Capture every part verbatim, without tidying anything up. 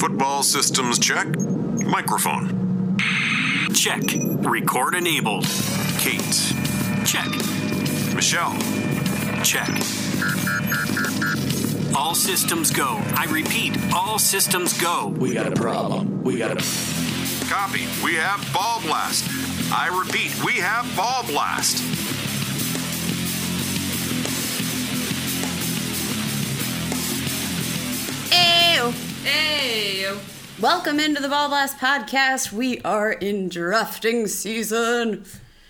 Football systems check. Microphone. Check. Record enabled. Kate. Check. Michelle. Check. All systems go. I repeat, all systems go. We got a problem. We got a... Copy. We have Ball Blast. I repeat, we have Ball Blast. Ew. Hey! Welcome into the Ball Blast podcast. We are in drafting season.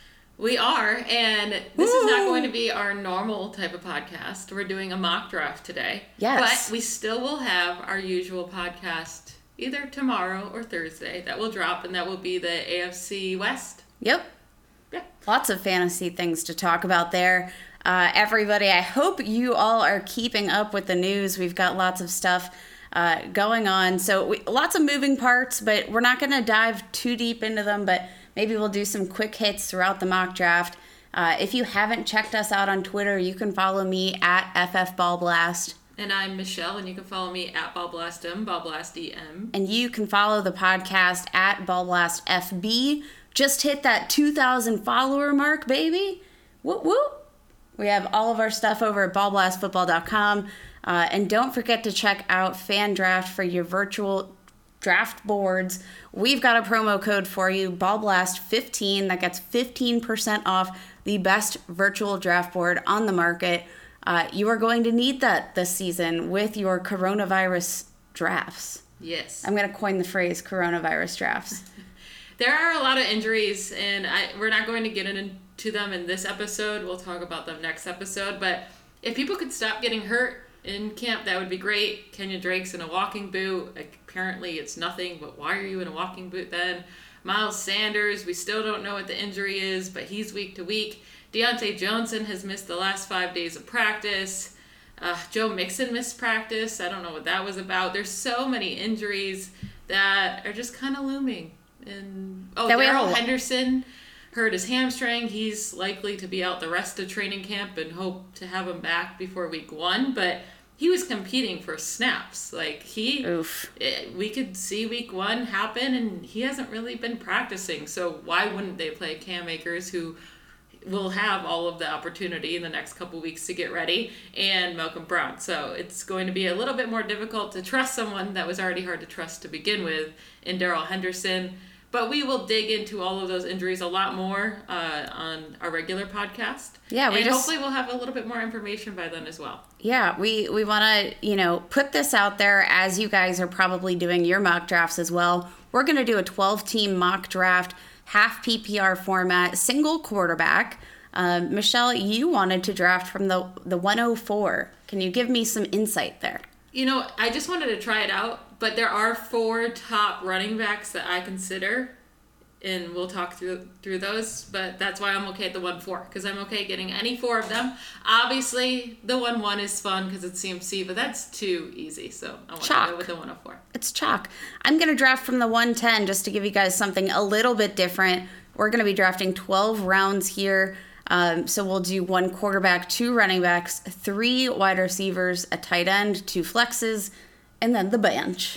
We are, and this Woo. is not going to be our normal type of podcast. We're doing a mock draft today. Yes. But we still will have our usual podcast either tomorrow or Thursday that will drop, and that will be the A F C West. Yep. Yeah. Lots of fantasy things to talk about there. Uh, everybody, I hope you all are keeping up with the news. We've got lots of stuff uh, going on. So we, lots of moving parts, but we're not going to dive too deep into them, but maybe we'll do some quick hits throughout the mock draft. Uh, if you haven't checked us out on Twitter, you can follow me at F F Ball Blast. And I'm Michelle, and you can follow me at BallBlastM, BallBlastEM. And you can follow the podcast at BallBlastFB. Just hit that two thousand follower mark, baby. Whoop, whoop. We have all of our stuff over at ball blast football dot com. Uh, and don't forget to check out FanDraft for your virtual draft boards. We've got a promo code for you, ball blast fifteen, that gets fifteen percent off the best virtual draft board on the market. Uh, you are going to need that this season with your coronavirus drafts. Yes. I'm going to coin the phrase coronavirus drafts. There are a lot of injuries, and I, we're not going to get into them in this episode. We'll talk about them next episode. But if people could stop getting hurt in camp, that would be great. Kenyon Drake's in a walking boot. Like, apparently it's nothing, but why are you in a walking boot then? Miles Sanders, we still don't know what the injury is, but he's week to week. Deontay Johnson has missed the last five days of practice. Uh, Joe Mixon missed practice. I don't know what that was about. There's so many injuries that are just kind of looming. And oh, Darrell Henderson hurt his hamstring. He's likely to be out the rest of training camp and hope to have him back before week one. But he was competing for snaps. Like he, Oof. It, we could see week one happen, and he hasn't really been practicing. So why wouldn't they play Cam Akers, who will have all of the opportunity in the next couple weeks to get ready, and Malcolm Brown? So it's going to be a little bit more difficult to trust someone that was already hard to trust to begin with in Darrell Henderson. But we will dig into all of those injuries a lot more uh, on our regular podcast. Yeah, we and just, hopefully we'll have a little bit more information by then as well. Yeah, we, we want to, you know, put this out there as you guys are probably doing your mock drafts as well. We're going to do a twelve-team mock draft, half P P R format, single quarterback. Uh, Michelle, you wanted to draft from the, the one oh four. Can you give me some insight there? You know, I just wanted to try it out, but there are four top running backs that I consider, and we'll talk through through those, but that's why I'm okay at the one four, because I'm okay getting any four of them. Obviously, the one one is fun because it's C M C, but that's too easy, so I want Chalk. to go with the one oh four. It's chalk. I'm going to draft from the one ten just to give you guys something a little bit different. We're going to be drafting twelve rounds here. Um, so we'll do one quarterback, two running backs, three wide receivers, a tight end, two flexes, and then the bench.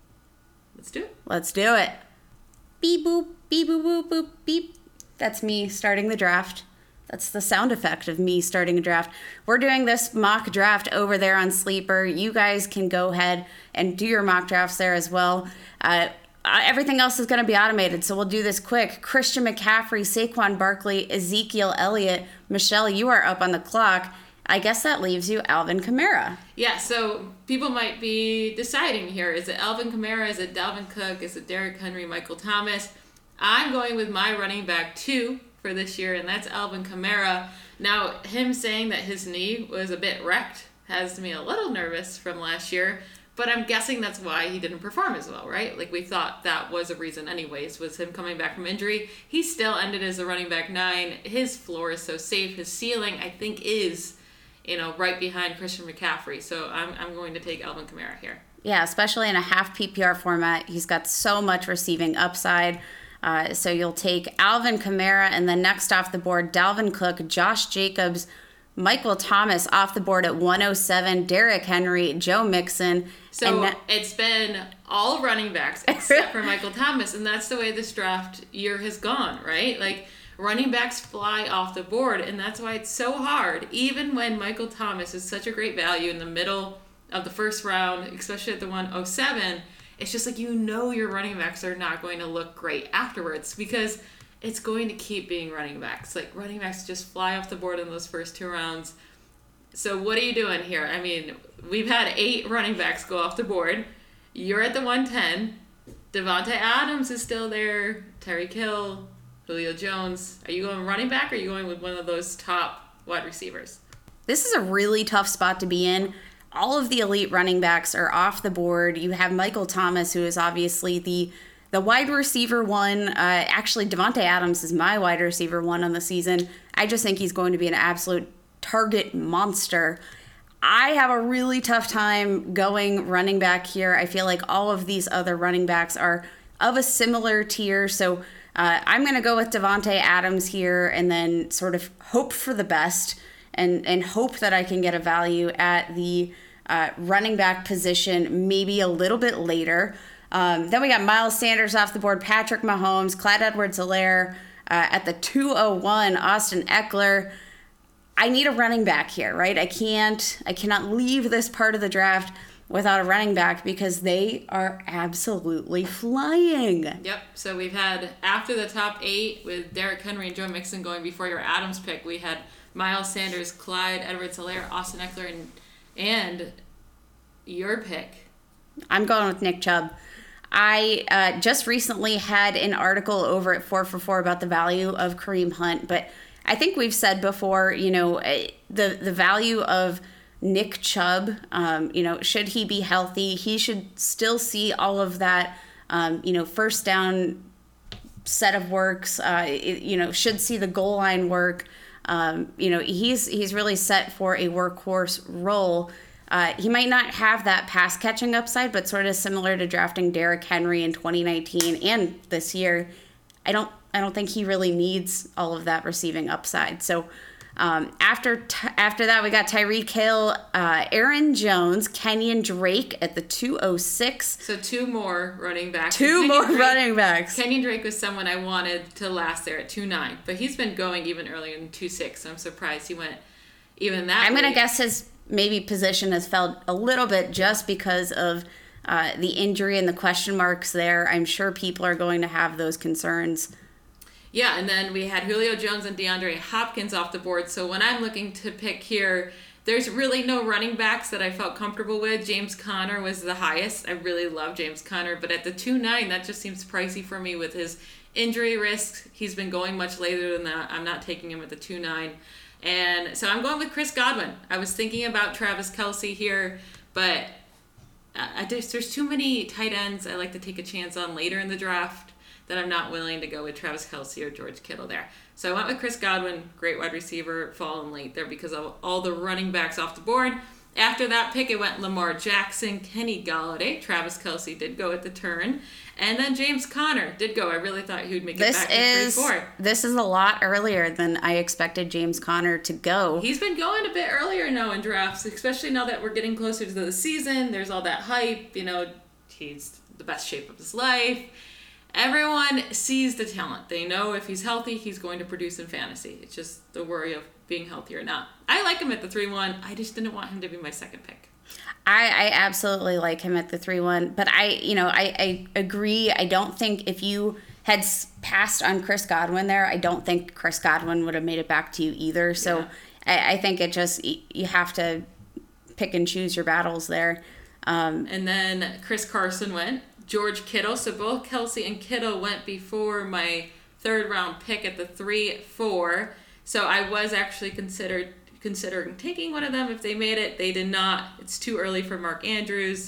Let's do it. Let's do it. Beep, boop, beep, boop, boop, boop, beep. That's me starting the draft. That's the sound effect of me starting a draft. We're doing this mock draft over there on Sleeper. You guys can go ahead and do your mock drafts there as well. Uh, Everything else is going to be automated, so we'll do this quick. Christian McCaffrey, Saquon Barkley, Ezekiel Elliott. Michelle, you are up on the clock. I guess that leaves you Alvin Kamara. Yeah, so people might be deciding here. Is it Alvin Kamara? Is it Dalvin Cook? Is it Derrick Henry, Michael Thomas? I'm going with my running back two for this year, and that's Alvin Kamara. Now, him saying that his knee was a bit wrecked has me a little nervous from last year. But I'm guessing that's why he didn't perform as well, right? Like, we thought that was a reason anyways, was him coming back from injury. He still ended as a running back nine. His floor is so safe. His ceiling, I think, is, you know, right behind Christian McCaffrey. So I'm I'm going to take Alvin Kamara here. Yeah, especially in a half P P R format. He's got so much receiving upside. Uh, so you'll take Alvin Kamara, and then next off the board, Dalvin Cook, Josh Jacobs, Michael Thomas off the board at one oh seven, Derrick Henry, Joe Mixon. So and it's been all running backs except for Michael Thomas, and that's the way this draft year has gone, right? Like, running backs fly off the board, and that's why it's so hard, even when Michael Thomas is such a great value in the middle of the first round, especially at the one oh seven, it's just like, you know, your running backs are not going to look great afterwards because it's going to keep being running backs. Like, running backs just fly off the board in those first two rounds. So what are you doing here? I mean, we've had eight running backs go off the board. You're at the one ten. Davante Adams is still there. Tyreek Hill, Julio Jones. Are you going running back or are you going with one of those top wide receivers? This is a really tough spot to be in. All of the elite running backs are off the board. You have Michael Thomas, who is obviously the the wide receiver one. Uh, actually, Davante Adams is my wide receiver one on the season. I just think he's going to be an absolute target monster. I have a really tough time going running back here. I feel like all of these other running backs are of a similar tier. So uh, I'm going to go with Davante Adams here and then sort of hope for the best and, and hope that I can get a value at the uh, running back position maybe a little bit later. Um, then we got Miles Sanders off the board, Patrick Mahomes, Clyde Edwards-Helaire uh, at the two oh one, Austin Eckler. I need a running back here, right? I can't, I cannot leave this part of the draft without a running back because they are absolutely flying. Yep. So we've had, after the top eight with Derrick Henry and Joe Mixon going before your Adams pick, we had Miles Sanders, Clyde Edwards-Helaire, Austin Eckler, and, and your pick. I'm going with Nick Chubb. I uh, just recently had an article over at four for four about the value of Kareem Hunt, but I think we've said before, you know, the the value of Nick Chubb, um, you know, should he be healthy, he should still see all of that, um, you know, first down set of works, uh, it, you know, should see the goal line work. Um, you know, he's he's really set for a workhorse role. Uh, he might not have that pass catching upside, but sort of similar to drafting Derrick Henry in twenty nineteen and this year, I don't I don't think he really needs all of that receiving upside. So um, after t- after that, we got Tyreek Hill, uh, Aaron Jones, Kenyon Drake at the two oh six. So two more running backs. Two Kenyon more Drake, running backs. Kenyon Drake was someone I wanted to last there at two nine, but he's been going even earlier in two six. So I'm surprised he went even that I'm way. going to guess his maybe position has fell a little bit just because of uh, the injury and the question marks there. I'm sure people are going to have those concerns. Yeah, and then we had Julio Jones and DeAndre Hopkins off the board. So when I'm looking to pick here, there's really no running backs that I felt comfortable with. James Conner was the highest. I really love James Conner. But at the two nine, that just seems pricey for me with his injury risks. He's been going much later than that. I'm not taking him at the two nine. And so I'm going with Chris Godwin. I was thinking about Travis Kelce here, but I just, there's too many tight ends I like to take a chance on later in the draft that I'm not willing to go with Travis Kelce or George Kittle there. So I went with Chris Godwin, great wide receiver, fallen late there because of all the running backs off the board. After that pick, it went Lamar Jackson, Kenny Golladay. Travis Kelce did go at the turn. And then James Conner did go. I really thought he would make this it back is, to three four. This is a lot earlier than I expected James Conner to go. He's been going a bit earlier now in drafts, especially now that we're getting closer to the season. There's all that hype. You know, he's the best shape of his life. Everyone sees the talent. They know if he's healthy, he's going to produce in fantasy. It's just the worry of being healthy or not. I like him at the three one. I just didn't want him to be my second pick. I, I absolutely like him at the three one, but I, you know, I, I agree. I don't think if you had s- passed on Chris Godwin there, I don't think Chris Godwin would have made it back to you either. So Yeah. I, I think it just, you have to pick and choose your battles there. Um, And then Chris Carson went. George Kittle. So both Kelce and Kittle went before my third round pick at the three four. So I was actually considered considering taking one of them if they made it. They did not. It's too early for Mark Andrews.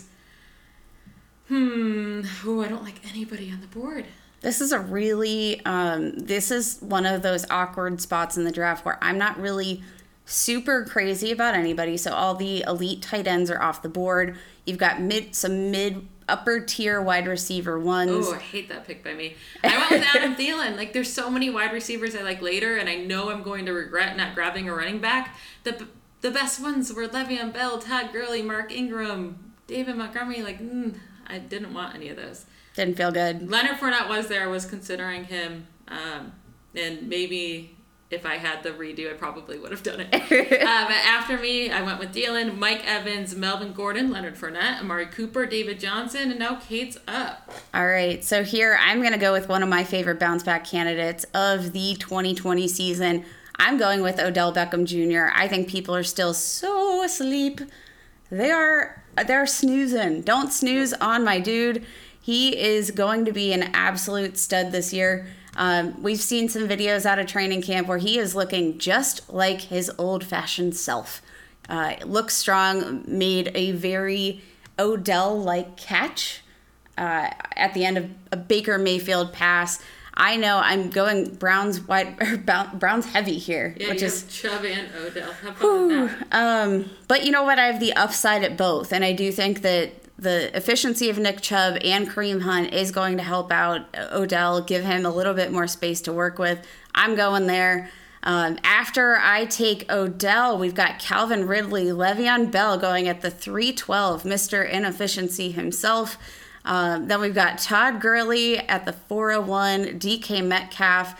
Hmm. Oh, I don't like anybody on the board. This is a really, um, this is one of those awkward spots in the draft where I'm not really super crazy about anybody. So all the elite tight ends are off the board. You've got mid some mid upper tier wide receiver ones. Oh, I hate that pick by me. I went with Adam Thielen. Like, there's so many wide receivers I like later, and I know I'm going to regret not grabbing a running back. The the best ones were Le'Veon Bell, Todd Gurley, Mark Ingram, David Montgomery. Like, mm, I didn't want any of those. Didn't feel good. Leonard Fournette was there. I was considering him. Um, and maybe if I had the redo, I probably would have done it. uh, but after me, I went with Thielen, Mike Evans, Melvin Gordon, Leonard Fournette, Amari Cooper, David Johnson, and now Kate's up. All right. So here, I'm going to go with one of my favorite bounce back candidates of the twenty twenty season. I'm going with Odell Beckham Junior I think people are still so asleep. They are, they're snoozing. Don't snooze on my dude. He is going to be an absolute stud this year. Um, we've seen some videos out of training camp where he is looking just like his old-fashioned self. Uh, looks strong, made a very Odell-like catch uh, at the end of a Baker Mayfield pass. I know I'm going Browns wide or Browns heavy here, yeah, which you is have Chubb and Odell. Have fun with that. Um, but you know what? I have the upside at both, and I do think that the efficiency of Nick Chubb and Kareem Hunt is going to help out Odell, give him a little bit more space to work with. I'm going there. Um, after I take Odell, we've got Calvin Ridley, Le'Veon Bell going at the three twelve, Mister Inefficiency himself. Um, then we've got Todd Gurley at the four oh one, D K Metcalf.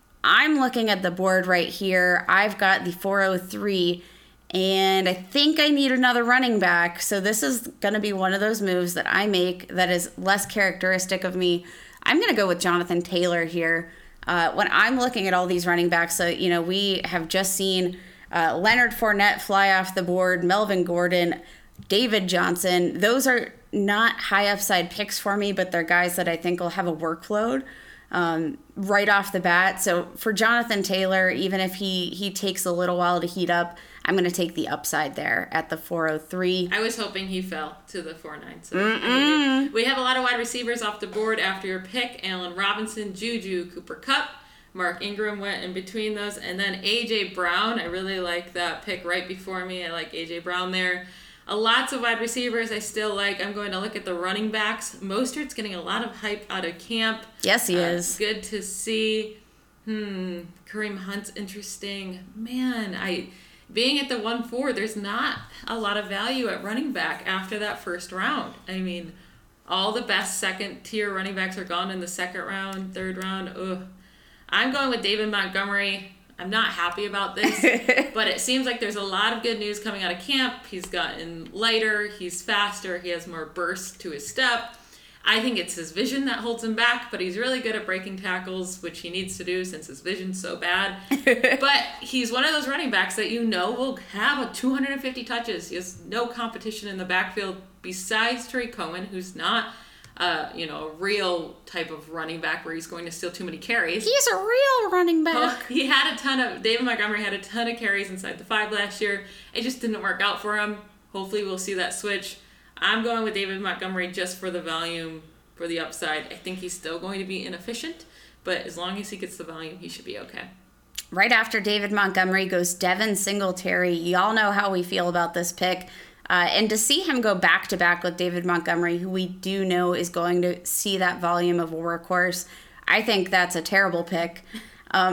I'm looking at the board right here. I've got the four oh three, and I think I need another running back. So this is going to be one of those moves that I make that is less characteristic of me. I'm going to go with Jonathan Taylor here. Uh, when I'm looking at all these running backs, so, you know, we have just seen uh, Leonard Fournette fly off the board, Melvin Gordon, David Johnson. Those are not high upside picks for me, but they're guys that I think will have a workload um, right off the bat. So for Jonathan Taylor, even if he, he takes a little while to heat up, I'm going to take the upside there at the four oh three. I was hoping he fell to the four nine. So I mean, we have a lot of wide receivers off the board after your pick. Allen Robinson, Juju, Cooper Kupp, Mark Ingram went in between those. And then A J Brown. I really like that pick right before me. I like A J Brown there. Uh, lots of wide receivers I still like. I'm going to look at the running backs. Mostert's getting a lot of hype out of camp. Yes, he uh, is. Good to see. Hmm. Kareem Hunt's interesting. Man, I being at the one four, there's not a lot of value at running back after that first round. I mean, all the best second tier running backs are gone in the second round, third round. Ugh. I'm going with David Montgomery. I'm not happy about this, but it seems like there's a lot of good news coming out of camp. He's gotten lighter, he's faster, he has more burst to his step. I think it's his vision that holds him back, but he's really good at breaking tackles, which he needs to do since his vision's so bad. But he's one of those running backs that you know will have a two hundred fifty touches. He has no competition in the backfield besides Tariq Cohen, who's not Uh, you know, a real type of running back where he's going to steal too many carries. He's a real running back. Well, he had a ton of, David Montgomery had a ton of carries inside the five last year. It just didn't work out for him. Hopefully we'll see that switch. I'm going with David Montgomery just for the volume, for the upside. I think he's still going to be inefficient, but as long as he gets the volume, he should be okay. Right after David Montgomery goes Devin Singletary. Y'all know how we feel about this pick. Uh, and to see him go back-to-back with David Montgomery, who we do know is going to see that volume of a workhorse, I think that's a terrible pick. Um,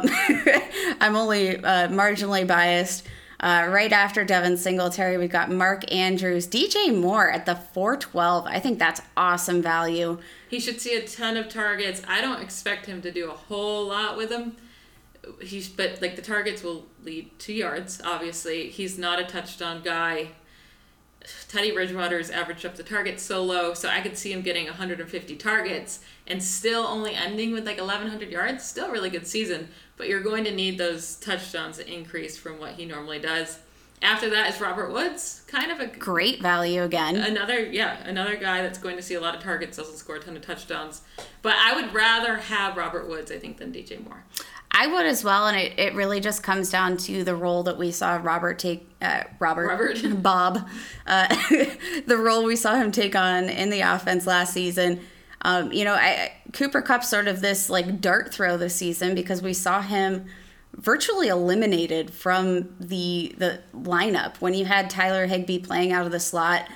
I'm only uh, marginally biased. Uh, right after Devin Singletary, we've got Mark Andrews, D J Moore at the four twelve. I think that's awesome value. He should see a ton of targets. I don't expect him to do a whole lot with them. He's, but like the targets will lead to yards, obviously. He's not a touchdown guy. Teddy Bridgewater's averaged up the targets so low, so I could see him getting one hundred fifty targets and still only ending with like eleven hundred yards. Still a really good season, but you're going to need those touchdowns to increase from what he normally does. After that is Robert Woods, kind of a great value again. Another, yeah, another guy that's going to see a lot of targets, doesn't score a ton of touchdowns. But I would rather have Robert Woods, I think, than D J Moore. I would as well, and it, it really just comes down to the role that we saw Robert take, uh, Robert, Robert. Bob, uh, the role we saw him take on in the offense last season. Um, you know, I, Cooper Kupp's sort of this like dart throw this season because we saw him virtually eliminated from the the lineup when you had Tyler Higbee playing out of the slot.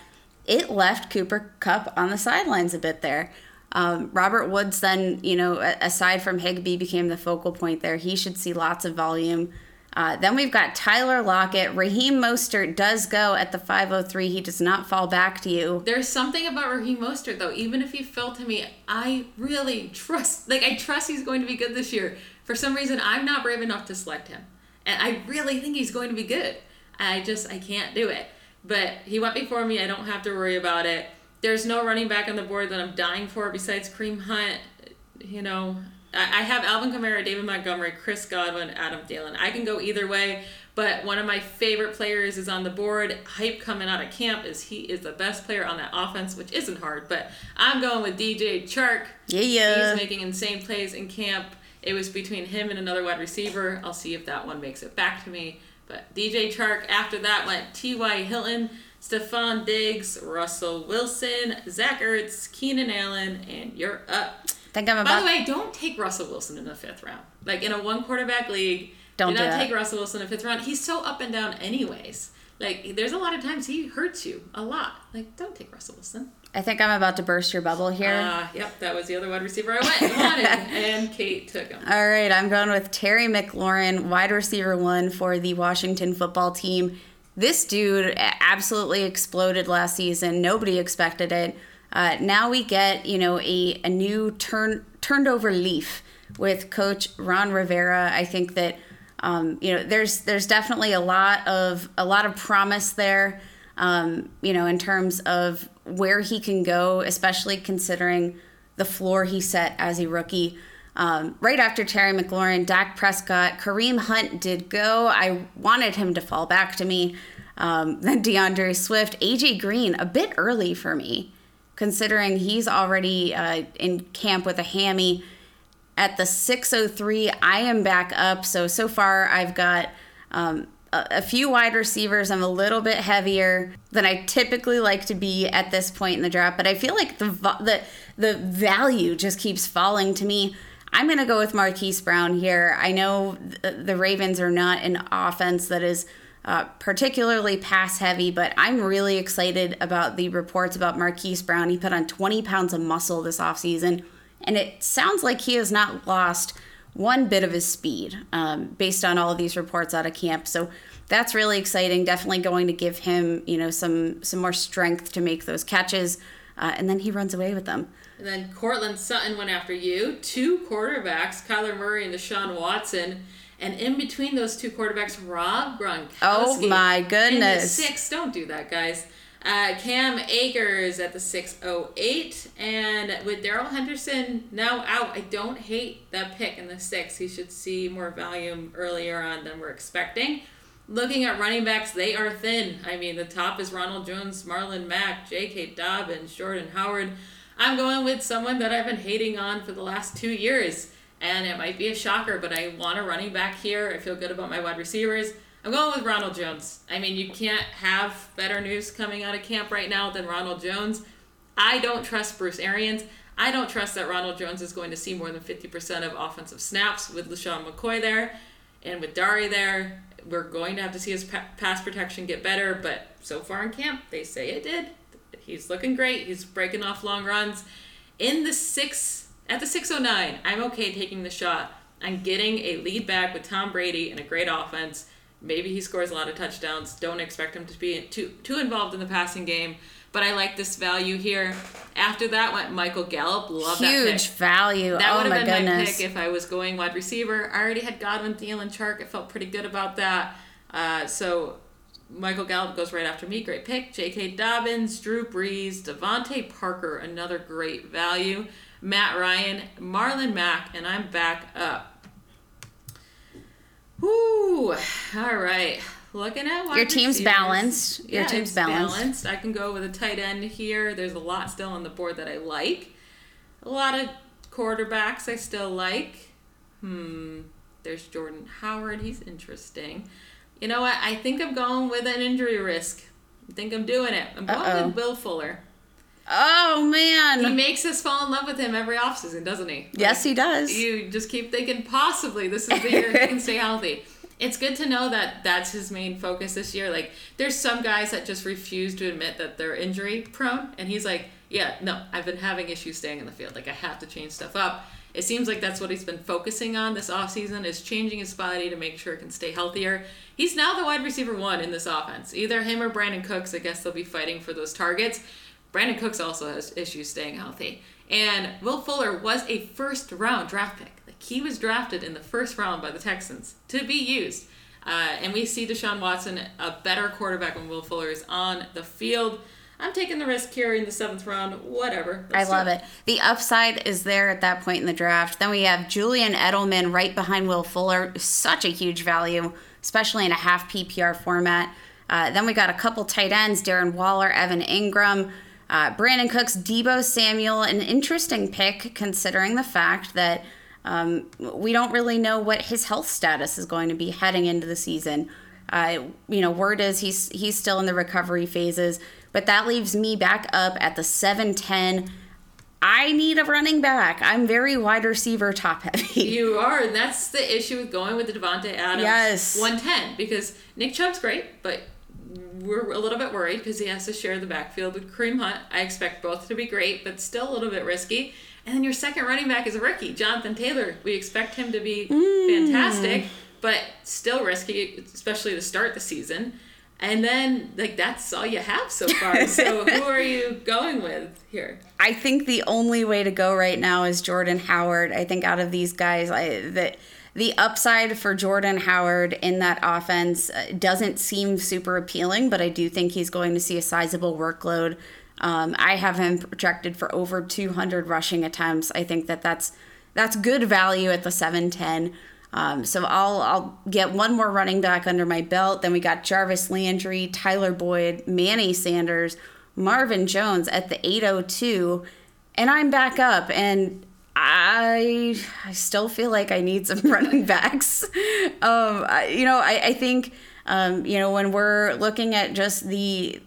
it left Cooper Kupp on the sidelines a bit there. Um, Robert Woods then, you know, aside from Higbee, became the focal point there. He should see lots of volume. Uh, then we've got Tyler Lockett. Raheem Mostert does go at the five oh three. He does not fall back to you. There's something about Raheem Mostert, though. Even if he fell to me, I really trust, like, I trust he's going to be good this year. For some reason, I'm not brave enough to select him. And I really think he's going to be good. I just, I can't do it. But he went before me. I don't have to worry about it. There's no running back on the board that I'm dying for besides Kareem Hunt. You know, I have Alvin Kamara, David Montgomery, Chris Godwin, Adam Thielen. I can go either way, but one of my favorite players is on the board. Hype coming out of camp is he is the best player on that offense, which isn't hard, but I'm going with D J Chark. Yeah, yeah. He's making insane plays in camp. It was between him and another wide receiver. I'll see if that one makes it back to me. But D J Chark, after that went T Y. Hilton, Stephon Diggs, Russell Wilson, Zach Ertz, Keenan Allen, and you're up. Think I'm about... By the way, don't take Russell Wilson in the fifth round. Like, in a one-quarterback league, don't do not do take Russell Wilson in the fifth round. He's so up and down anyways. Like, there's a lot of times he hurts you a lot. Like, don't take Russell Wilson. I think I'm about to burst your bubble here. Uh, yep, that was the other wide receiver I went and wanted, and Kate took him. All right, I'm going with Terry McLaurin, wide receiver one for the Washington football team. This dude absolutely exploded last season. Nobody expected it. Uh, now we get, you know, a, a new turn turned over leaf with Coach Ron Rivera. I think that, um, you know, there's there's definitely a lot of a lot of promise there, um, you know, in terms of where he can go, especially considering the floor he set as a rookie. Um, right after Terry McLaurin, Dak Prescott, Kareem Hunt did go. I wanted him to fall back to me. Um, then DeAndre Swift, A J Green, a bit early for me, considering he's already uh, in camp with a hammy. At the six oh three, I am back up. So, so far I've got um, a, a few wide receivers. I'm a little bit heavier than I typically like to be at this point in the draft, but I feel like the the, the value just keeps falling to me. I'm going to go with Marquise Brown here. I know th- the Ravens are not an offense that is uh, particularly pass heavy, but I'm really excited about the reports about Marquise Brown. He put on twenty pounds of muscle this offseason, and it sounds like he has not lost one bit of his speed um, based on all of these reports out of camp. So that's really exciting. Definitely going to give him, you know, some some more strength to make those catches, uh, and then he runs away with them. And then Cortland Sutton went after you. Two quarterbacks, Kyler Murray and Deshaun Watson. And in between those two quarterbacks, Rob Gronkowski. Oh, my goodness. In the six. Don't do that, guys. Uh, Cam Akers at the six oh eight. And with Darrell Henderson now out, I don't hate that pick in the six. He should see more volume earlier on than we're expecting. Looking at running backs, they are thin. I mean, the top is Ronald Jones, Marlon Mack, J K. Dobbins, Jordan Howard. I'm going with someone that I've been hating on for the last two years. And it might be a shocker, but I want a running back here. I feel good about my wide receivers. I'm going with Ronald Jones. I mean, you can't have better news coming out of camp right now than Ronald Jones. I don't trust Bruce Arians. I don't trust that Ronald Jones is going to see more than fifty percent of offensive snaps with LaShawn McCoy there. And with Dari there, we're going to have to see his pa- pass protection get better. But so far in camp, they say it did. He's looking great. He's breaking off long runs. In the six, at the six oh nine, I'm okay taking the shot. I'm getting a lead back with Tom Brady and a great offense. Maybe he scores a lot of touchdowns. Don't expect him to be too too involved in the passing game. But I like this value here. After that went Michael Gallup. Love that pick. Huge value. That oh would have my been goodness. my pick if I was going wide receiver. I already had Godwin, Thielen, Chark. I felt pretty good about that. Uh, so Michael Gallup goes right after me. Great pick. J K. Dobbins, Drew Brees, Devontae Parker, another great value. Matt Ryan, Marlon Mack, and I'm back up. Woo! All right. Looking at wide Your team's receivers. balanced. Your yeah, team's it's balanced. balanced. I can go with a tight end here. There's a lot still on the board that I like. A lot of quarterbacks I still like. Hmm. There's Jordan Howard. He's interesting. You know what? I think I'm going with an injury risk. I think I'm doing it. I'm going Uh-oh. with Will Fuller. Oh, man. He makes us fall in love with him every offseason, doesn't he? Yes, he does. You just keep thinking, possibly, this is the year he can stay healthy. it's good to know that that's his main focus this year. Like, there's some guys that just refuse to admit that they're injury prone, and he's like, yeah, no, I've been having issues staying in the field. Like, I have to change stuff up. It seems like that's what he's been focusing on this offseason, is changing his body to make sure it can stay healthier. He's now the wide receiver one in this offense. Either him or Brandon Cooks. I guess they'll be fighting for those targets. Brandon Cooks also has issues staying healthy. And Will Fuller was a first-round draft pick. Like, he was drafted in the first round by the Texans to be used. Uh, and we see Deshaun Watson, a better quarterback when Will Fuller is on the field. I'm taking the risk here in the seventh round. Whatever. Let's I love start. it. The upside is there at that point in the draft. Then we have Julian Edelman right behind Will Fuller. Such a huge value, especially in a half P P R format. Uh, then we got a couple tight ends, Darren Waller, Evan Ingram, uh, Brandon Cooks, Deebo Samuel. An interesting pick considering the fact that um, we don't really know what his health status is going to be heading into the season. Uh, you know, word is he's he's still in the recovery phases, but that leaves me back up at the seven ten. I need a running back. I'm very wide receiver top heavy. You are, and that's the issue with going with the Devontae Adams Yes. one ten, because Nick Chubb's great, but we're a little bit worried because he has to share the backfield with Kareem Hunt. I expect both to be great, but still a little bit risky. And then your second running back is a rookie, Jonathan Taylor. We expect him to be Mm. fantastic, but still risky, especially to start the season. And then, like, that's all you have so far. So who are you going with here? I think the only way to go right now is Jordan Howard. I think out of these guys, I, the, the upside for Jordan Howard in that offense uh, doesn't seem super appealing, but I do think he's going to see a sizable workload. Um, I have him projected for over two hundred rushing attempts. I think that that's, that's good value at the seven ten. Um, so I'll I'll get one more running back under my belt. Then we got Jarvis Landry, Tyler Boyd, Manny Sanders, Marvin Jones at the eight oh two, and I'm back up. And I I still feel like I need some running backs. Um, I, you know, I I think um, you know, when we're looking at just the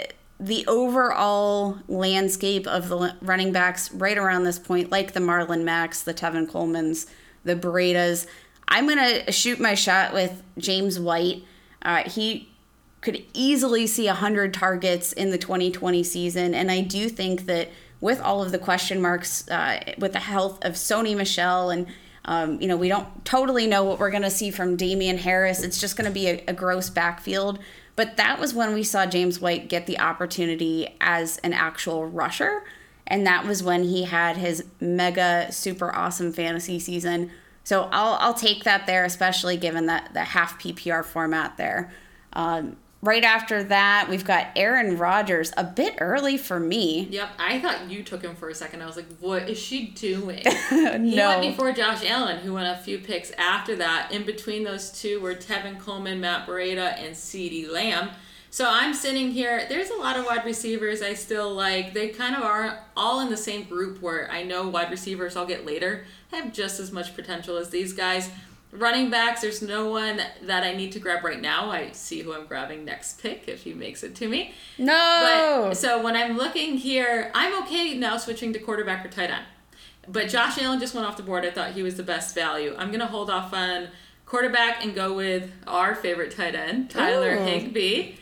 the overall landscape of the running backs right around this point, like the Marlon Macks, the Tevin Colemans, the Bredas, I'm going to shoot my shot with James White. Uh, he could easily see one hundred targets in the twenty twenty season, and I do think that with all of the question marks, uh, with the health of Sony Michel, and um, you know, we don't totally know what we're going to see from Damian Harris. It's just going to be a, a gross backfield. But that was when we saw James White get the opportunity as an actual rusher, and that was when he had his mega super awesome fantasy season. So I'll I'll take that there, especially given that the half P P R format there. Um, right after that, we've got Aaron Rodgers, a bit early for me. Yep, I thought you took him for a second. I was like, what is she doing? No. He went before Josh Allen, who went a few picks after that. In between those two were Tevin Coleman, Matt Breida, and CeeDee Lamb. So I'm sitting here. There's a lot of wide receivers I still like. They kind of are all in the same group where I know wide receivers I'll get later have just as much potential as these guys. Running backs, there's no one that I need to grab right now. I see who I'm grabbing next pick if he makes it to me. No. But so when I'm looking here, I'm okay now switching to quarterback or tight end. But Josh Allen just went off the board. I thought he was the best value. I'm going to hold off on quarterback and go with our favorite tight end, Tyler Ooh. Higbee.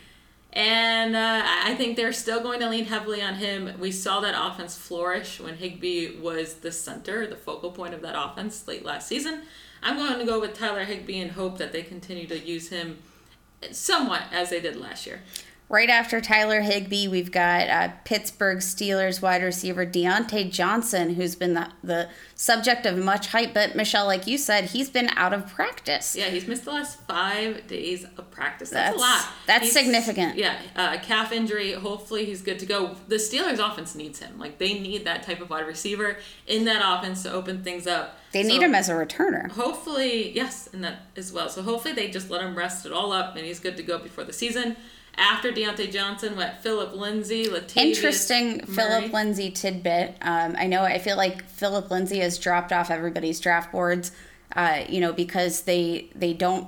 And uh, I think they're still going to lean heavily on him. We saw that offense flourish when Higbee was the center, the focal point of that offense late last season. I'm going to go with Tyler Higbee and hope that they continue to use him somewhat as they did last year. Right after Tyler Higbee, we've got uh, Pittsburgh Steelers wide receiver Deontay Johnson, who's been the, the subject of much hype. But, Michelle, like you said, he's been out of practice. Yeah, he's missed the last five days of practice. That's, That's a lot. That's He's- significant. Yeah, uh, calf injury. Hopefully he's good to go. The Steelers offense needs him. Like, they need that type of wide receiver in that offense to open things up. They So need him as a returner. Hopefully, yes, and that as well. So hopefully they just let him rest it all up and he's good to go before the season. After Deontay Johnson went Phillip Lindsay, Latavius Interesting Murray. Phillip Lindsay tidbit. Um, I know I feel like Phillip Lindsay has dropped off everybody's draft boards, uh, you know, because they they don't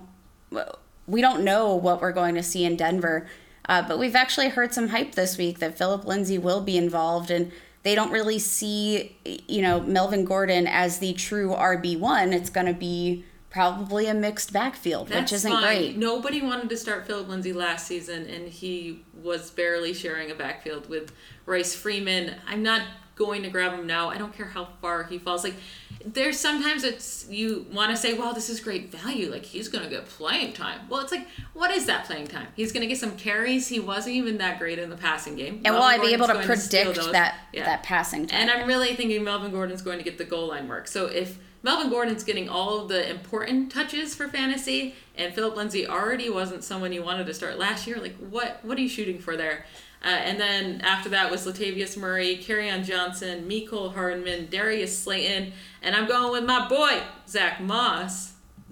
we don't know what we're going to see in Denver. Uh, but we've actually heard some hype this week that Phillip Lindsay will be involved, and they don't really see, you know, Melvin Gordon as the true R B one. It's going to be probably a mixed backfield, That's which isn't fine. great. Nobody wanted to start Philip Lindsay last season, and he was barely sharing a backfield with Royce Freeman. I'm not going to grab him now. I don't care how far he falls. Like, there's sometimes it's you want to say, well, this is great value. Like, he's going to get playing time. Well, it's like, what is that playing time? He's going to get some carries. He wasn't even that great in the passing game. And Melvin will I be able to Gordon's going to predict steal those. that Yeah. that passing time? And I'm really thinking Melvin Gordon's going to get the goal line work. So if Melvin Gordon's getting all of the important touches for fantasy, and Philip Lindsay already wasn't someone you wanted to start last year, like, what what are you shooting for there? Uh, and then after that was Latavius Murray, Kerryon Johnson, Mecole Hardman, Darius Slayton, and I'm going with my boy, Zach Moss.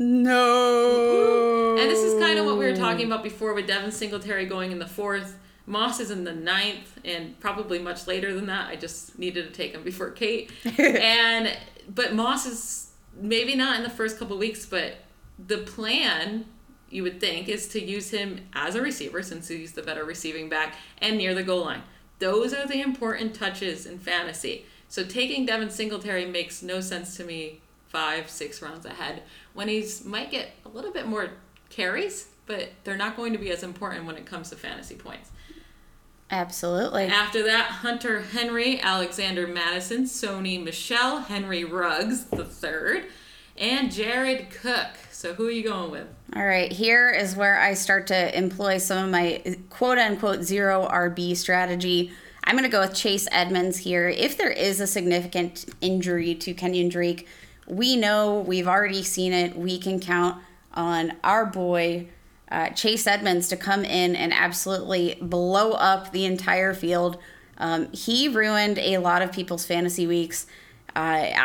No. And this is kind of what we were talking about before with Devin Singletary going in the fourth. Moss is in the ninth, and probably much later than that. I just needed to take him before Kate. and But Moss is maybe not in the first couple weeks, but the plan, you would think, is to use him as a receiver since he's the better receiving back and near the goal line. Those are the important touches in fantasy. So taking Devin Singletary makes no sense to me five, six rounds ahead when he's might get a little bit more carries, but they're not going to be as important when it comes to fantasy points. Absolutely. After that, Hunter Henry, Alexander Madison, Sony Michel, Henry Ruggs the third, and Jared Cook. So who are you going with? All right, here is where I start to employ some of my quote-unquote zero R B strategy. I'm going to go with Chase Edmonds here. If there is a significant injury to Kenyon Drake, we know, we've already seen it, we can count on our boy uh, Chase Edmonds to come in and absolutely blow up the entire field. Um, he ruined a lot of people's fantasy weeks. Uh,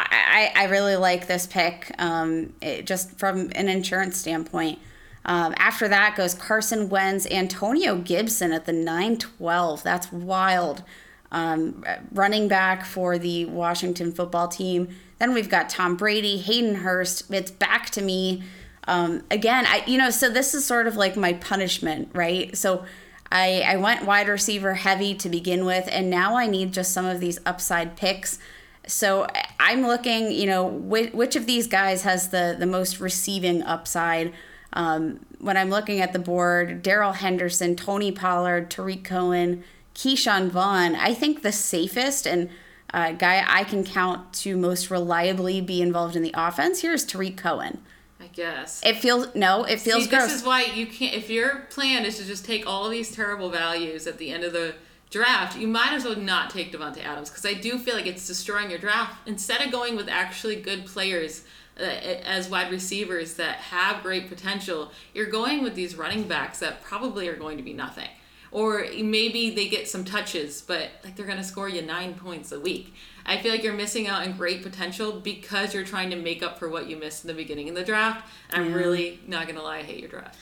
I, I, I really like this pick, um, it, just from an insurance standpoint. Um, after that goes Carson Wentz, Antonio Gibson at the nine twelve. That's wild. Um, running back for the Washington football team. Then we've got Tom Brady, Hayden Hurst. It's back to me. Um, again, I you know, so this is sort of like my punishment, right? So I, I went wide receiver heavy to begin with, and now I need just some of these upside picks. So I'm looking, you know, which, which of these guys has the, the most receiving upside? Um, when I'm looking at the board, Darrell Henderson, Tony Pollard, Tariq Cohen, Keyshawn Vaughn, I think the safest and uh, guy I can count to most reliably be involved in the offense here is Tariq Cohen. I guess. It feels, no, it feels See, gross. this is why you can't, if your plan is to just take all of these terrible values at the end of the draft, you might as well not take Devontae Adams, because I do feel like it's destroying your draft. Instead of going with actually good players uh, as wide receivers that have great potential, you're going with these running backs that probably are going to be nothing. Or maybe they get some touches, but like they're going to score you nine points a week. I feel like you're missing out on great potential because you're trying to make up for what you missed in the beginning of the draft. I'm Yeah. really not going to lie, I hate your draft.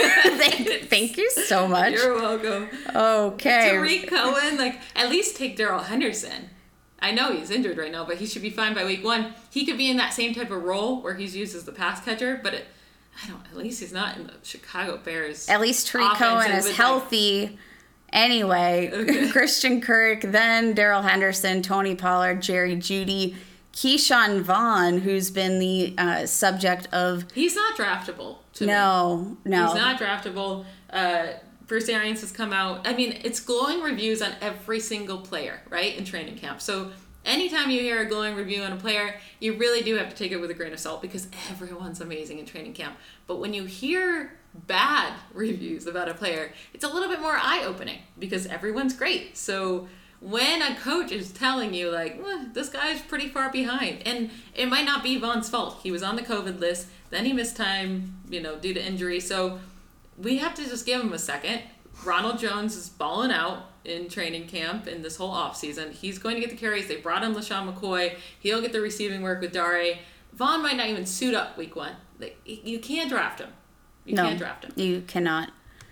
thank, thank you so much. You're welcome. Okay. Tariq Cohen, like, at least take Darrell Henderson. I know he's injured right now, but he should be fine by week one. He could be in that same type of role where he's used as the pass catcher, but it, I don't. At least he's not in the Chicago Bears. At least Tariq offense Cohen and is with, healthy. Like, anyway, okay. Christian Kirk, then Darrell Henderson, Tony Pollard, Jerry Jeudy, Keyshawn Vaughn, who's been the uh, subject of... He's not draftable to No, me. no. He's not draftable. Uh, Bruce Arians has come out. I mean, it's glowing reviews on every single player, right, in training camp. So anytime you hear a glowing review on a player, you really do have to take it with a grain of salt because everyone's amazing in training camp. But when you hear bad reviews about a player, it's a little bit more eye-opening because everyone's great. So when a coach is telling you, like, eh, this guy's pretty far behind, and it might not be Vaughn's fault. He was on the COVID list, then he missed time, you know, due to injury. So we have to just give him a second. Ronald Jones is balling out in training camp in this whole offseason. He's going to get the carries. They brought in LaShawn McCoy. He'll get the receiving work with Dare. Vaughn might not even suit up week one. Like, you can't draft him. You no, can't draft him. You cannot.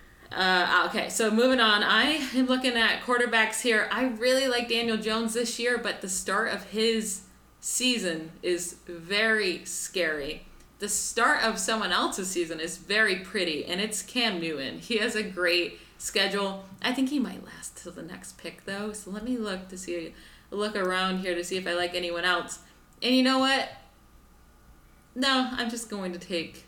Uh, okay, so moving on. I am looking at quarterbacks here. I really like Daniel Jones this year, but the start of his season is very scary. The start of someone else's season is very pretty, and it's Cam Newton. He has a great schedule. I think he might last till the next pick, though. So let me look to see, look around here to see if I like anyone else. And you know what? No, I'm just going to take...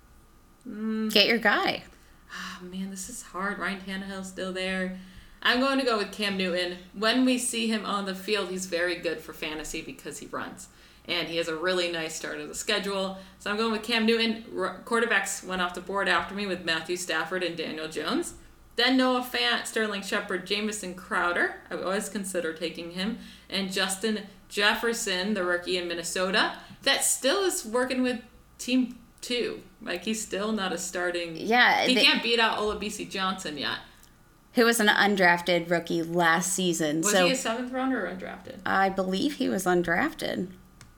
Mm, Get your guy. Oh, man, this is hard. Ryan Tannehill's still there. I'm going to go with Cam Newton. When we see him on the field, he's very good for fantasy because he runs. And he has a really nice start of the schedule. So I'm going with Cam Newton. R- quarterbacks went off the board after me with Matthew Stafford and Daniel Jones. Then Noah Fant, Sterling Shepard, Jamison Crowder. I always consider taking him. And Justin Jefferson, the rookie in Minnesota, that still is working with Team two. Like, he's still not a starting... Yeah. He they, can't beat out Olabisi Johnson yet. Who was an undrafted rookie last season. Was so he a seventh rounder or undrafted? I believe he was undrafted.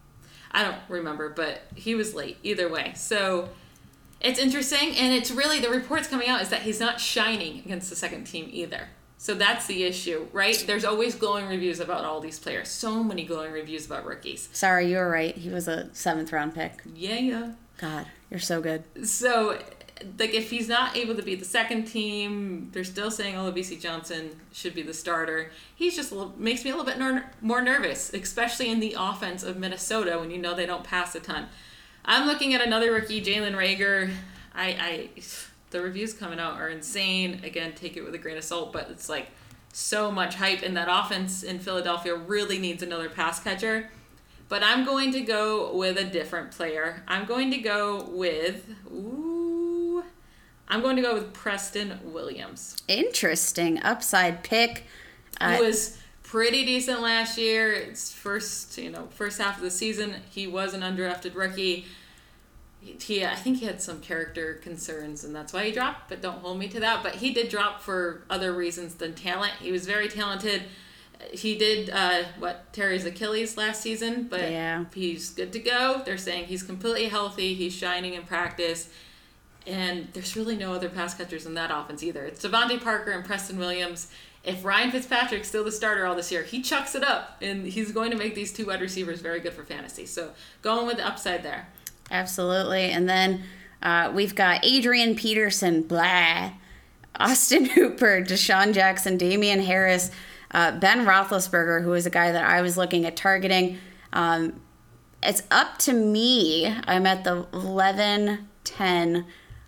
I don't remember, but he was late either way. So it's interesting, and it's really, the reports coming out is that he's not shining against the second team either. So that's the issue, right? There's always glowing reviews about all these players. So many glowing reviews about rookies. Sorry, you were right. He was a seventh round pick. Yeah, yeah. God, you're so good. So, like, if he's not able to be the second team, they're still saying Olabisi Johnson should be the starter. He's just a little, makes me a little bit nor- more nervous, especially in the offense of Minnesota when you know they don't pass a ton. I'm looking at another rookie, Jalen Reagor. I, I, the reviews coming out are insane. Again, take it with a grain of salt, but it's like so much hype, and that offense in Philadelphia really needs another pass catcher. But I'm going to go with a different player. I'm going to go with, ooh, I'm going to go with Preston Williams. Interesting. Upside pick. Uh, he was pretty decent last year. It's first, you know, first half of the season. He was an undrafted rookie. He, he, I think he had some character concerns, and that's why he dropped, but don't hold me to that. But he did drop for other reasons than talent. He was very talented. He did, uh, what, tear his Achilles last season, but yeah. He's good to go. They're saying he's completely healthy. He's shining in practice. And there's really no other pass catchers in that offense either. It's Devontae Parker and Preston Williams. If Ryan Fitzpatrick's still the starter all this year, he chucks it up, and he's going to make these two wide receivers very good for fantasy. So going with the upside there. Absolutely. And then uh, we've got Adrian Peterson, blah, Austin Hooper, Deshaun Jackson, Damian Harris, Uh, Ben Roethlisberger, who is a guy that I was looking at targeting. Um, it's up to me. I'm at the eleven ten.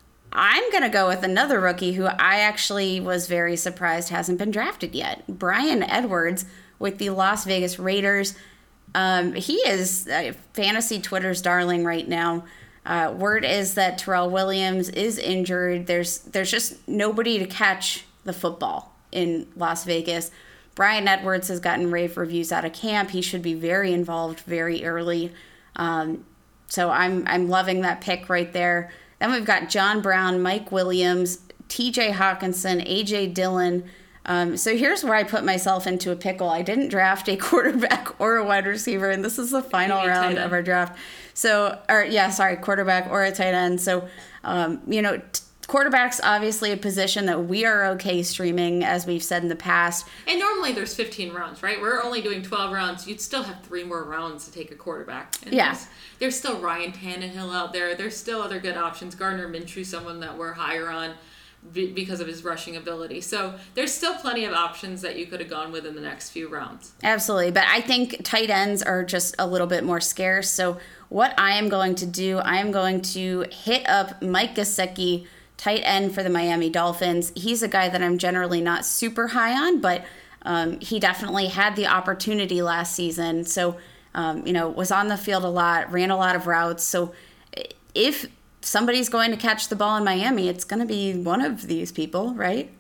I'm going to go with another rookie who I actually was very surprised hasn't been drafted yet. Bryan Edwards with the Las Vegas Raiders. Um, he is uh, fantasy Twitter's darling right now. Uh, word is that Terrell Williams is injured. There's, there's just nobody to catch the football in Las Vegas. Bryan Edwards has gotten rave reviews out of camp. He should be very involved very early. Um, so I'm I'm loving that pick right there. Then we've got John Brown, Mike Williams, T J Hawkinson, A J Dillon. Um, so here's where I put myself into a pickle. I didn't draft a quarterback or a wide receiver, and this is the final round of our draft. So, or yeah, sorry, quarterback or a tight end. So, um, you know, t- quarterback's obviously a position that we are okay streaming, as we've said in the past. And normally there's fifteen rounds, right? We're only doing twelve rounds. You'd still have three more rounds to take a quarterback. And yeah. There's, there's still Ryan Tannehill out there. There's still other good options. Gardner Minshew, someone that we're higher on b- because of his rushing ability. So there's still plenty of options that you could have gone with in the next few rounds. Absolutely. But I think tight ends are just a little bit more scarce. So what I am going to do, I am going to hit up Mike Gesicki, tight end for the Miami Dolphins. He's a guy that I'm generally not super high on, but um, he definitely had the opportunity last season. So, um, you know, was on the field a lot, ran a lot of routes. So if somebody's going to catch the ball in Miami, it's going to be one of these people, right?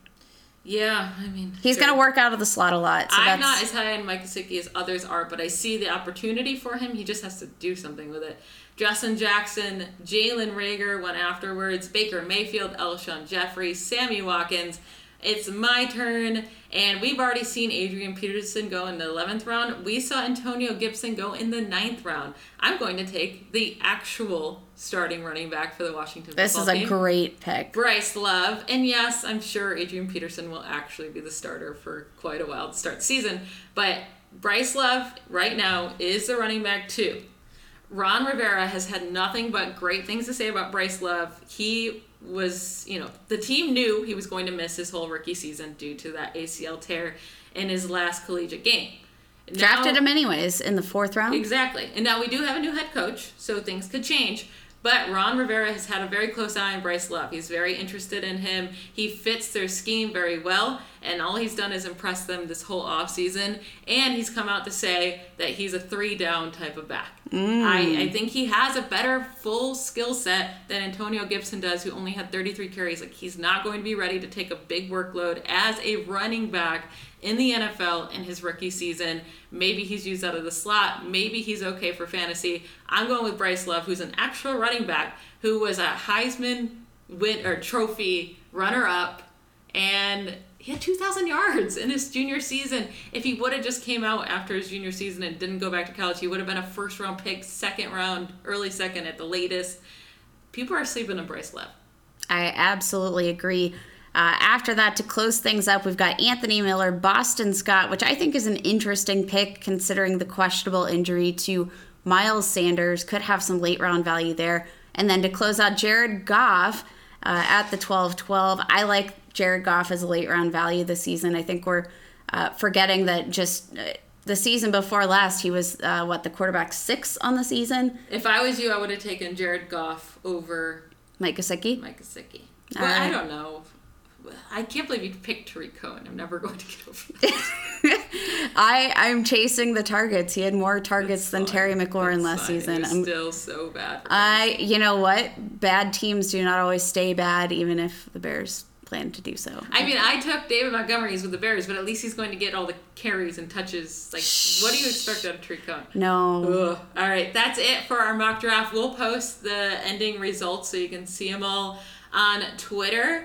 Yeah, I mean... He's sure. going to work out of the slot a lot. So I'm that's... not as high on Mike Gesicki as others are, but I see the opportunity for him. He just has to do something with it. Justin Jackson, Jalen Reagor went afterwards, Baker Mayfield, Alshon Jeffrey, Sammy Watkins. It's my turn, and we've already seen Adrian Peterson go in the eleventh round. We saw Antonio Gibson go in the ninth round. I'm going to take the actual starting running back for the Washington This football team. This is a great pick. Bryce Love. And yes, I'm sure Adrian Peterson will actually be the starter for quite a while to start the season. But Bryce Love right now is the running back too. Ron Rivera has had nothing but great things to say about Bryce Love. He was, you know, the team knew he was going to miss his whole rookie season due to that A C L tear in his last collegiate game. Drafted him anyways in the fourth round. Exactly. And now we do have a new head coach, so things could change. But Ron Rivera has had a very close eye on Bryce Love. He's very interested in him. He fits their scheme very well, and all he's done is impress them this whole offseason. And he's come out to say that he's a three-down type of back. Mm. I, I think he has a better full skill set than Antonio Gibson does, who only had thirty-three carries. Like, he's not going to be ready to take a big workload as a running back in the N F L in his rookie season. Maybe he's used out of the slot. Maybe he's okay for fantasy. I'm going with Bryce Love, who's an actual running back, who was a Heisman win or trophy runner-up, and he had two thousand yards in his junior season. If he would have just came out after his junior season and didn't go back to college, he would have been a first-round pick, second round, early second at the latest. People are sleeping on Bryce Love. I absolutely agree. Uh, after that, to close things up, we've got Anthony Miller, Boston Scott, which I think is an interesting pick considering the questionable injury to Miles Sanders. Could have some late round value there. And then to close out, Jared Goff uh, at the twelve twelve. I like Jared Goff as a late round value this season. I think we're uh, forgetting that just uh, the season before last, he was, uh, what, the quarterback six on the season? If I was you, I would have taken Jared Goff over Mike Gesicki. Mike Gesicki. Well, uh, I don't know. I can't believe you picked Tariq Cohen. I'm never going to get over that. I, I'm chasing the targets. He had more targets than Terry McLaurin last fine. season. I'm still so bad. I, you know what? Bad teams do not always stay bad, even if the Bears plan to do so. I mean, I took David Montgomery's with the Bears, but at least he's going to get all the carries and touches. Like, Shh. What do you expect out of Tariq Cohen? No. Ugh. All right, that's it for our mock draft. We'll post the ending results so you can see them all on Twitter,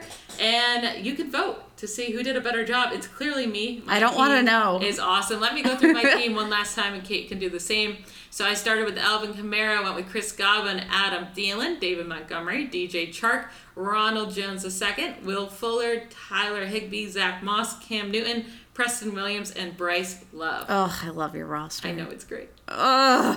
and you can vote to see who did a better job. It's clearly me. My I don't want to know. Is awesome. Let me go through my team one last time, and Kate can do the same. So I started with Alvin Kamara, went with Chris Godwin, Adam Thielen, David Montgomery, D J Chark, Ronald Jones the second, Will Fuller, Tyler Higbee, Zach Moss, Cam Newton, Preston Williams, and Bryce Love. Oh, I love your roster. I know, it's great. Oh,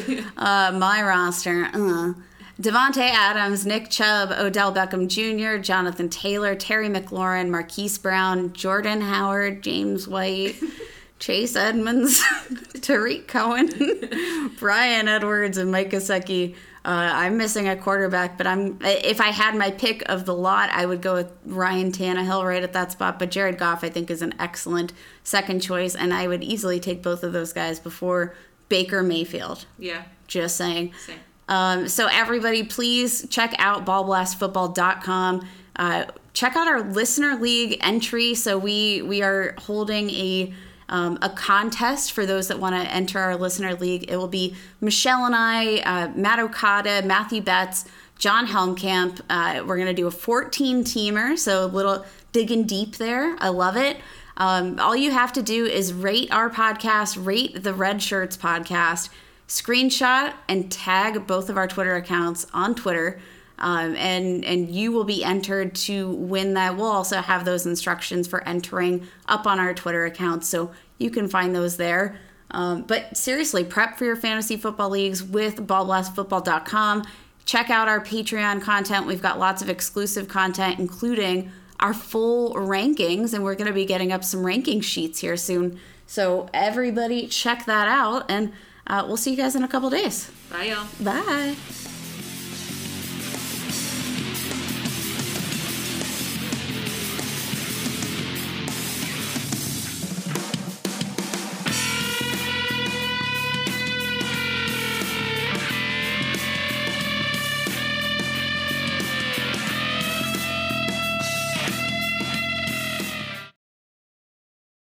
uh, my roster. Uh. Devontae Adams, Nick Chubb, Odell Beckham Junior, Jonathan Taylor, Terry McLaurin, Marquise Brown, Jordan Howard, James White, Chase Edmonds, Tariq Cohen, Brian Edwards, and Mike Gesicki. Uh, I'm missing a quarterback, but I'm if I had my pick of the lot, I would go with Ryan Tannehill right at that spot. But Jared Goff, I think, is an excellent second choice, and I would easily take both of those guys before Baker Mayfield. Yeah. Just saying. Same. Um, so everybody, please check out ball blast football dot com. Uh, check out our listener league entry. So we we are holding a um, a contest for those that want to enter our listener league. It will be Michelle and I, uh, Matt Okada, Matthew Betts, John Helmkamp. Uh, we're gonna do a fourteen teamer. So a little digging deep there. I love it. Um, all you have to do is rate our podcast, rate the Red Shirts podcast, screenshot and tag both of our Twitter accounts on Twitter, um, and and you will be entered to win that. We'll also have those instructions for entering up on our Twitter accounts, so you can find those there. Um, but seriously, prep for your fantasy football leagues with ball blast football dot com. Check out our Patreon content. We've got lots of exclusive content, including our full rankings, and we're going to be getting up some ranking sheets here soon. So everybody check that out, and Uh, we'll see you guys in a couple days. Bye, y'all. Bye.